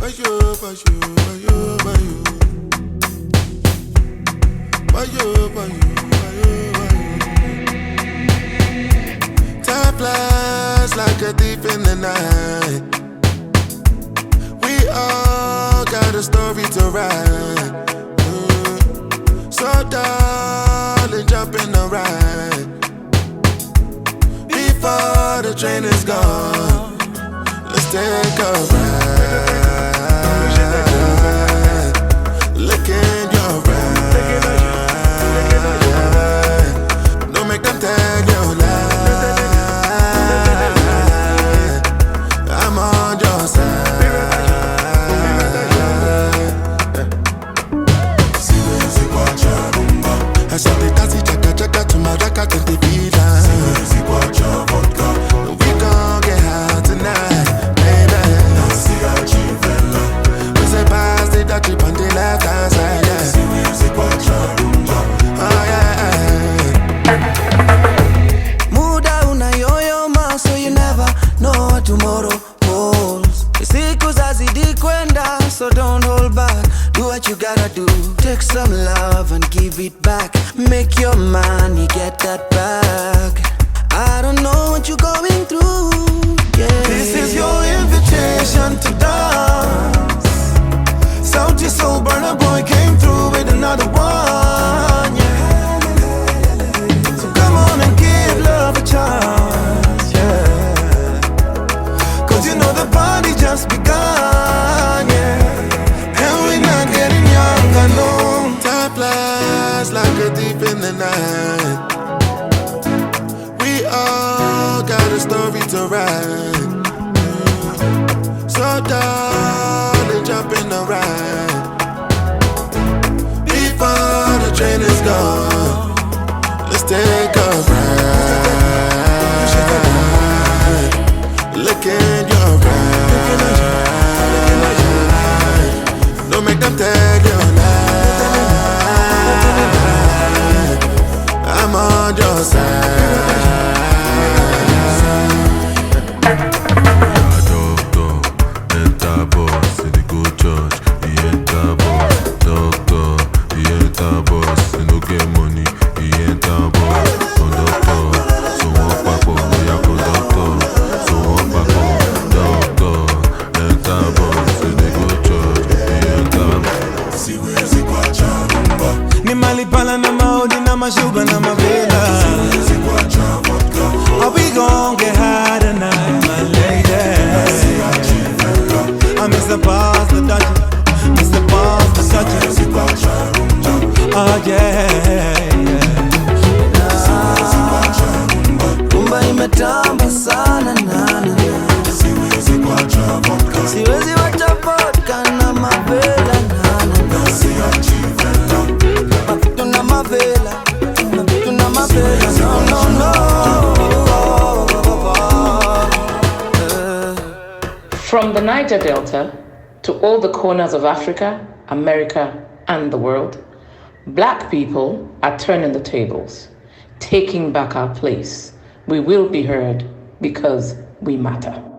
Time flies like a thief in the night. We all got a story to write. So darling, jump in the ride before the train is gone. Let's take a ride. Look in your eyes. Don't make them tell you lie. I'm on your side. I saw the taxi chaka to my raka to the villa. We gon' get high tonight, baby. We say pass the dutchie on the left hand side, yeah. Oh yeah. Muda una yoyoma, so you never know what tomorrow holds. Siku zazidi kwenda, so don't hold back. Do what you gotta do. Take some love and give it back. Make your money, get that back. I don't know what you're going through, yeah. This is your invitation to dance. Sauti Soul Burner Boy came through with another one, yeah. So come on and give love a chance, yeah. Cause you know the party just begun, yeah. And we're not getting younger, no. Time flies like a thief in the night. We all got a story to write. So darling, jump in the ride before the train is gone. Let's take a ride. Look in your eyes. Don't make them tell you lie. I'm on your side. Ni malipala na maodi na mashuba na mavela. Are we gon' get high tonight, my lady? I miss the boss, the Dutchie. Miss the boss, the Dutchie. Oh yeah, Rumba imetamba sana nana. Siwezi wacha vodka na mavela nana. Mavitu na mavela, mavitu na mavela, no, no, no. From the Niger Delta to all the corners of Africa, America, and the world, Black people are turning the tables, taking back our place. We will be heard because we matter.